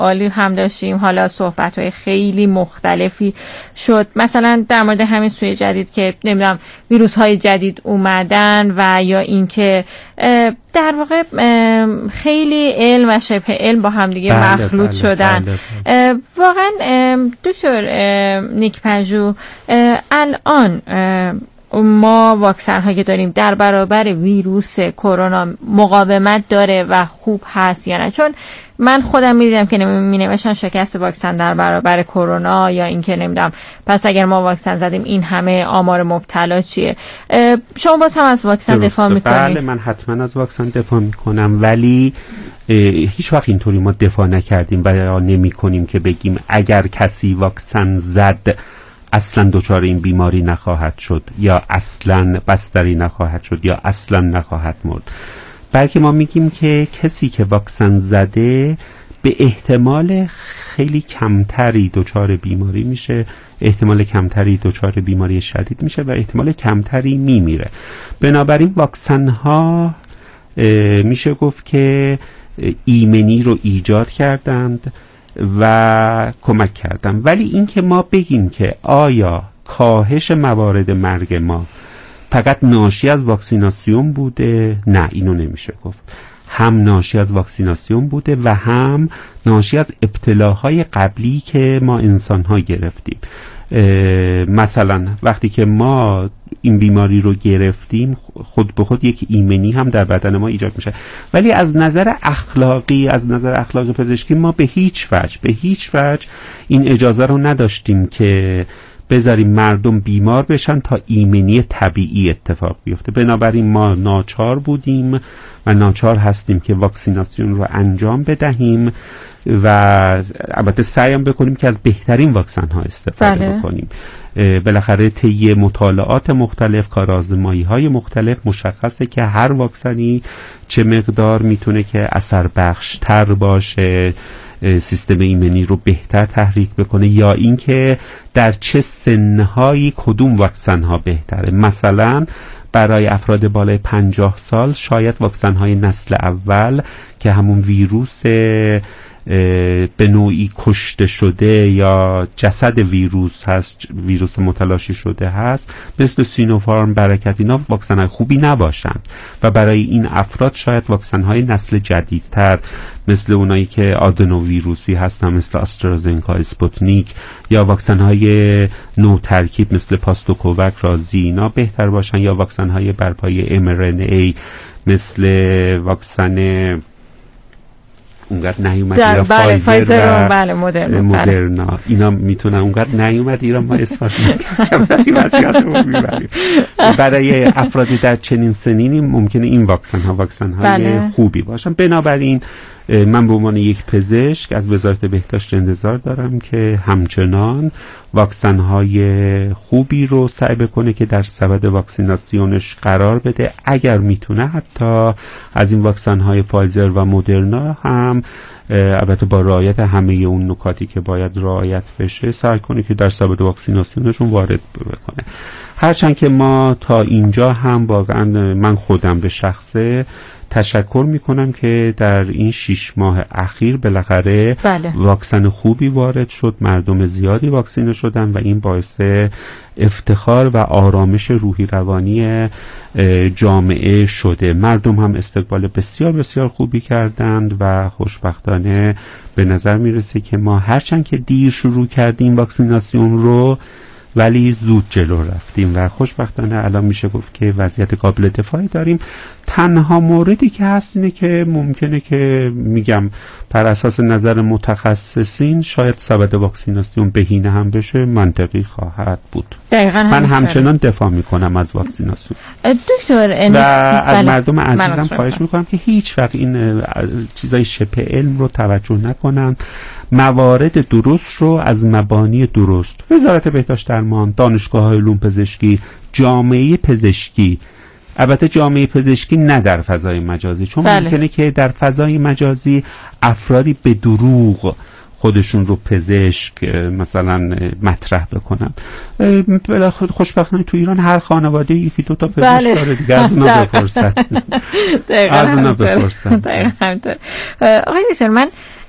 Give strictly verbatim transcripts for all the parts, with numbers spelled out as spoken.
عالی هم داشتیم. حالا صحبت‌های خیلی مختلفی شد، مثلا در مورد همین سوی جدید که نمیدونم ویروس‌های جدید اومدن و یا اینکه در واقع خیلی علم و شبه علم با هم دیگه بله مخلوط بله شدن. بله بله. واقعا دکتر نیک پژوه، الان ما واکسن هایی داریم در برابر ویروس کرونا مقاومت داره و خوب هست یا نه؟ چون من خودم میدیدم که می نوشتن شکست واکسن در برابر کرونا، یا این که نمیدونم پس اگر ما واکسن زدیم این همه آمار مبتلا چیه. شما باز هم از واکسن دفاع میکنید؟ بله من حتما از واکسن دفاع میکنم، ولی هیچ وقت اینطوری ما دفاع نکردیم و نمی کنیم که بگیم اگر کسی واکسن زد اصلا دچار این بیماری نخواهد شد، یا اصلا بستری نخواهد شد، یا اصلا نخواهد مرد. بلکه ما میگیم که کسی که واکسن زده به احتمال خیلی کمتری دچار بیماری میشه، احتمال کمتری دچار بیماری شدید میشه و احتمال کمتری میمیره. بنابراین واکسن ها میشه گفت که ایمنی رو ایجاد کردند و کمک کردن. ولی این که ما بگیم که آیا کاهش موارد مرگ ما فقط ناشی از واکسیناسیون بوده، نه، اینو نمیشه گفت. هم ناشی از واکسیناسیون بوده و هم ناشی از ابتلاهای قبلی که ما انسان‌ها گرفتیم. مثلا وقتی که ما این بیماری رو گرفتیم خود به خود یک ایمنی هم در بدن ما ایجاد میشه. ولی از نظر اخلاقی، از نظر اخلاق پزشکی ما به هیچ وجه به هیچ وجه این اجازه رو نداشتیم که بذاریم مردم بیمار بشن تا ایمنی طبیعی اتفاق بیفته. بنابراین ما ناچار بودیم و ناچار هستیم که واکسیناسیون رو انجام بدهیم و البته سعی هم بکنیم که از بهترین واکسن ها استفاده بله. بکنیم. بالاخره طی مطالعات مختلف، کارآزمایی های مختلف مشخصه که هر واکسنی چه مقدار میتونه که اثر بخش تر باشه، سیستم ایمنی رو بهتر تحریک بکنه، یا اینکه در چه سنهایی کدوم واکسن ها بهتره. مثلا برای افراد بالای پنجاه سال شاید واکسن های نسل اول که همون ویروس به نوعی کشته شده یا جسد ویروس هست، ویروس متلاشی شده هست، مثل سینوفارم، برکت، اینا واکسن های خوبی نباشن و برای این افراد شاید واکسن های نسل جدیدتر مثل اونایی که آدنو ویروسی هستن مثل آسترازنکا، اسپوتنیک، یا واکسن های نو ترکیب مثل پاستوکووک، رازی، اینا بهتر باشن، یا واکسن های بر پایه ام ار ان ای مثل واکسن اونقدر نیومد ایران، بله فایزر و بله مدرنا, مدرنا. بله. اینا میتونن اونقدر نیومد ایران ما اسمش میبریم. برای افرادی در چنین سنینی ممکنه این واکسن ها واکسن های بله. خوبی باشن. بنابراین من به عنوان یک پزشک از وزارت بهداشت انتظار دارم که همچنان واکسن های خوبی رو سعی بکنه که در سبد واکسیناسیونش قرار بده. اگر میتونه حتی از این واکسن های فایزر و مدرنا هم البته با رعایت همه اون نکاتی که باید رعایت بشه سعی کنه که در سبد واکسیناسیونشون وارد بکنه. هرچند که ما تا اینجا هم واقعا من خودم به شخصه تشکر میکنم که در این شش ماه اخیر بالاخره بله. واکسن خوبی وارد شد، مردم زیادی واکسینه شدن و این باعث افتخار و آرامش روحی روانی جامعه شده. مردم هم استقبال بسیار بسیار خوبی کردند و خوشبختانه به نظر میرسه که ما هرچند که دیر شروع کردیم واکسیناسیون رو ولی زود جلو رفتیم و خوشبختانه الان میشه گفت که وضعیت قابل دفاعی داریم. تنها موردی که هست اینه که ممکنه که میگم بر اساس نظر متخصصین شاید سبد واکسیناسیون بهینه هم بشه، منطقی خواهد بود. دقیقاً من همچنان دفاع میکنم از واکسیناسیون. دکتر و از بله. مردم عزیزم خواهش میکنم که هیچ وقت این چیزای شبه علم رو توجه نکنن. موارد درست رو از مبانی درست، وزارت بهداشت درمان، دانشگاه‌های علوم پزشکی، جامعه پزشکی، البته جامعه پزشکی نه در فضای مجازی، چون بله. ممکنه که در فضای مجازی افرادی به دروغ خودشون رو پزشک مثلا مطرح بکنن. خوشبختانه تو ایران هر خانواده یکی دو تا پزشک بله. داره دیگه، از اونا بپرسن. از اونا بپرسن. آقای دکتر، من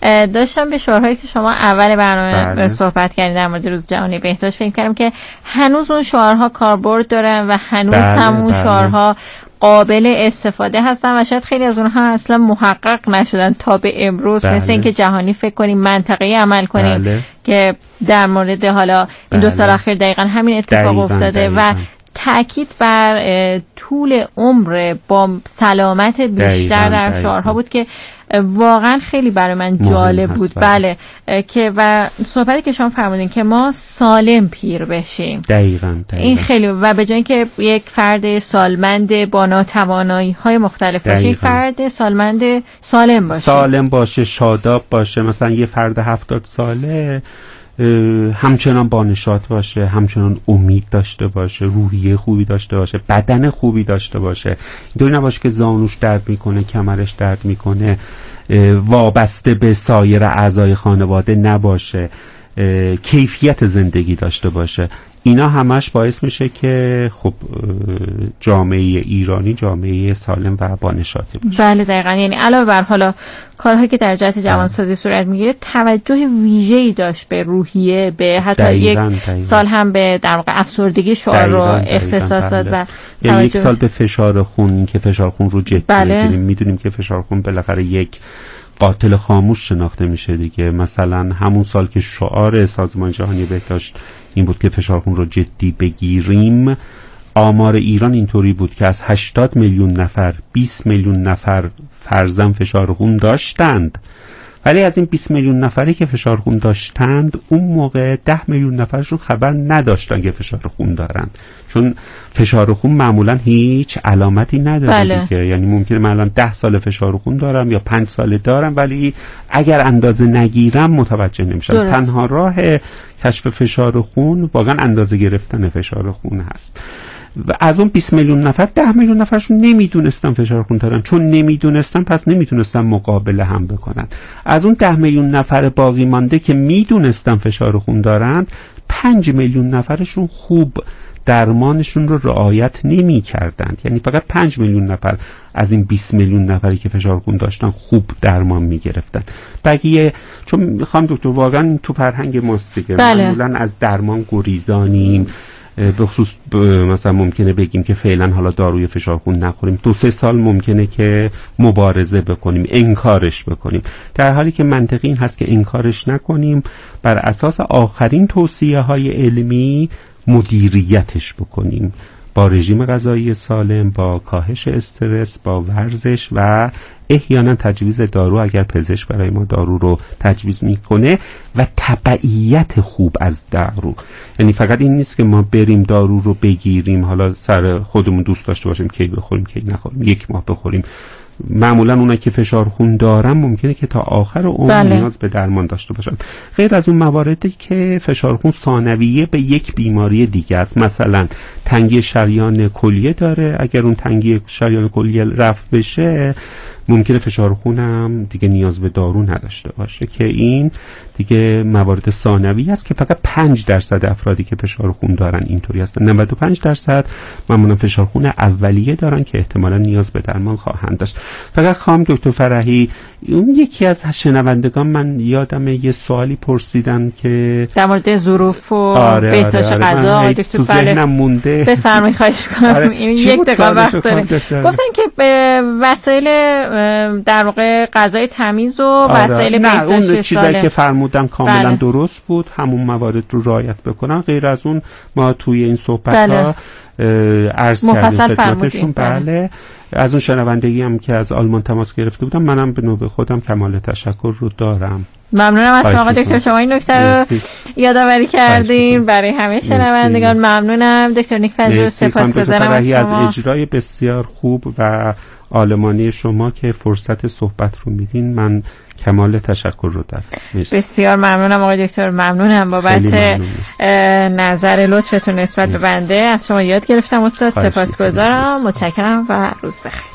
داشتم به شعارهایی که شما اول برنامه بله. صحبت کردید در مورد روز جهانی بهداشت فکر کردم که هنوز اون شعارها کاربرد دارن و هنوز بله، همون بله. شعارها قابل استفاده هستن و شاید خیلی از اونها اصلا محقق نشدن تا به امروز. بله. مثل اینکه جهانی فکر کنیم، منطقه‌ای عمل کنیم، بله. که در مورد حالا این بله. دو سال اخیر دقیقا همین اتفاق دقیقاً، افتاده دقیقاً. و تأکید بر طول عمر با سلامت بیشتر دقیقاً، در دقیقاً. شعارها بود که واقعا خیلی برای من جالب بود. بله, بله. که و صحبتی که شما فرمودین که ما سالم پیر بشیم، دقیقاً, دقیقاً. این خیلی، و به جای اینکه یک فرد سالمند با ناتوانایی های مختلف باشه، یک فرد سالمند سالم باشه، سالم باشه، شاداب باشه. مثلا یه فرد هفتاد ساله همچنان با نشاط باشه، همچنان امید داشته باشه، روحیه خوبی داشته باشه، بدن خوبی داشته باشه. اینطوری نباشه که زانوش درد میکنه، کمرش درد میکنه، وابسته به سایر اعضای خانواده نباشه، کیفیت زندگی داشته باشه. اینا همش باعث میشه که خب جامعه ایرانی جامعه سالم و بانشاطی باشه. بله دقیقاً. یعنی علاوه بر حالا کارهایی که در جهت جوانسازی صورت میگیره، توجه ویژه‌ای داشت به روحیه، به حتی دقیقاً، یک دقیقاً. سال هم به در واقع افسردگی شعار رو اختصاص داد و یعنی یک سال به فشار خون، که فشار خون رو جدی بله. بگیریم. میدونیم که فشار خون بالاخره یک قاتل خاموش شناخته میشه دیگه. مثلا همون سال که شعار سازمان جهانی بهداشت این بود که فشار خون رو جدی بگیریم، آمار ایران اینطوری بود که از هشتاد میلیون نفر بیست میلیون نفر فرضاً فشار خون داشتند، ولی از این بیست میلیون نفری که فشار خون داشتند اون موقع ده میلیون نفرشون خبر نداشتن که فشار خون دارن، چون فشار خون معمولا هیچ علامتی نداره. بله. دیگه یعنی ممکنه من الان ده سال فشار خون دارم یا پنج سال دارم، ولی اگر اندازه نگیرم متوجه نمیشم. درست. تنها راه کشف فشار خون واقعا اندازه گرفتن فشار خون هست. و از اون بیست میلیون نفر ده میلیون نفرشون نمیدونستن فشار خون دارن، چون نمیدونستن پس نمیتونستن مقابله هم بکنن. از اون ده میلیون نفر باقی مانده که میدونستن فشار خون دارن، پنج میلیون نفرشون خوب درمانشون رو رعایت نمی کردند. یعنی فقط پنج میلیون نفر از این بیست میلیون نفری که فشار خون داشتن خوب درمان می گرفتن. بقیه چون میخوام دکتر واقعا تو فرهنگ ماست دیگه، بله. معمولا از درمان گریزانیم. به خصوص مثلا ممکنه بگیم که فعلا حالا داروی فشار خون نخوریم، دو سه سال ممکنه که مبارزه بکنیم، انکارش بکنیم، در حالی که منطقی این هست که انکارش نکنیم، بر اساس آخرین توصیه های علمی مدیریتش بکنیم، با رژیم غذایی سالم، با کاهش استرس، با ورزش و احیانا تجویز دارو اگر پزشک برای ما دارو رو تجویز میکنه، و تبعیت خوب از دارو. یعنی فقط این نیست که ما بریم دارو رو بگیریم، حالا سر خودمون دوست داشته باشیم کی بخوریم کی نخوریم، یک ماه بخوریم. معمولا اونایی که فشار خون دارن ممکنه که تا آخر عمر بله. نیاز به درمان داشته باشن، غیر از اون مواردی که فشار خون ثانویه به یک بیماری دیگه است. مثلا تنگی شریان کلیه داره، اگر اون تنگی شریان کلیه رفع بشه ممکنه فشار خونم دیگه نیاز به دارو نداشته باشه، که این دیگه موارد ثانوی است که فقط پنج درصد افرادی که فشار خون دارن اینطوری هستن. نود و پنج درصد معمولا فشار خون اولیه دارن که احتمالا نیاز به درمان خواهند داشت. فقط خواهم دکتر فرحی، اون یکی از شنوندگان من یادم یه سوالی پرسیدن که در مورد ظروف و آره بهداشت آره غذا، آره دکتر تو ذهنم مونده. بفرمایید خواهش کنم. آره. این یک دقیقه وقت داره. گفتن که وسایل در واقع غذای تمیز و آره. وسایل بهداشت سالم، چیزایی که فرمودم کاملا بله. درست بود، همون موارد رو رعایت بکنن. غیر از اون ما توی این صحبت ها بله. عرض کردیم خدمتشون. بله. از اون شنوندگی هم که از آلمان تماس گرفته بودم، منم به نوبه خودم کمال تشکر رو دارم. ممنونم از شما دکتر، شما این نکته رو یادآوری کردین برای همه شنوندگان. ممنونم دکتر نیک فضل، سپاسگزارم از شما از اجرای بسیار خوب و عالمانه شما که فرصت صحبت رو میدین. من کمال تشکر رو دارم. بسیار ممنونم آقای دکتر، ممنونم بابت نظر لطفتون نسبت به بنده. از شما یاد گرفتم استاد، سپاسگزارم، متشکرم و روز بخیر.